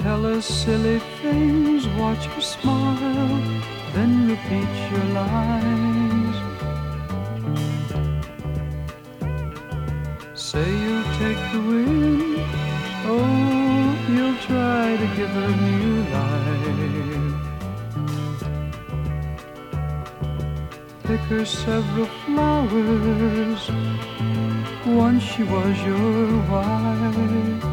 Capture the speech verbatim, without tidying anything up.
Tell her silly things, watch her smile, then repeat your lines. Say you'll take the wind, oh, you'll try to give her new life. Pick her several flowers, once she was your wife.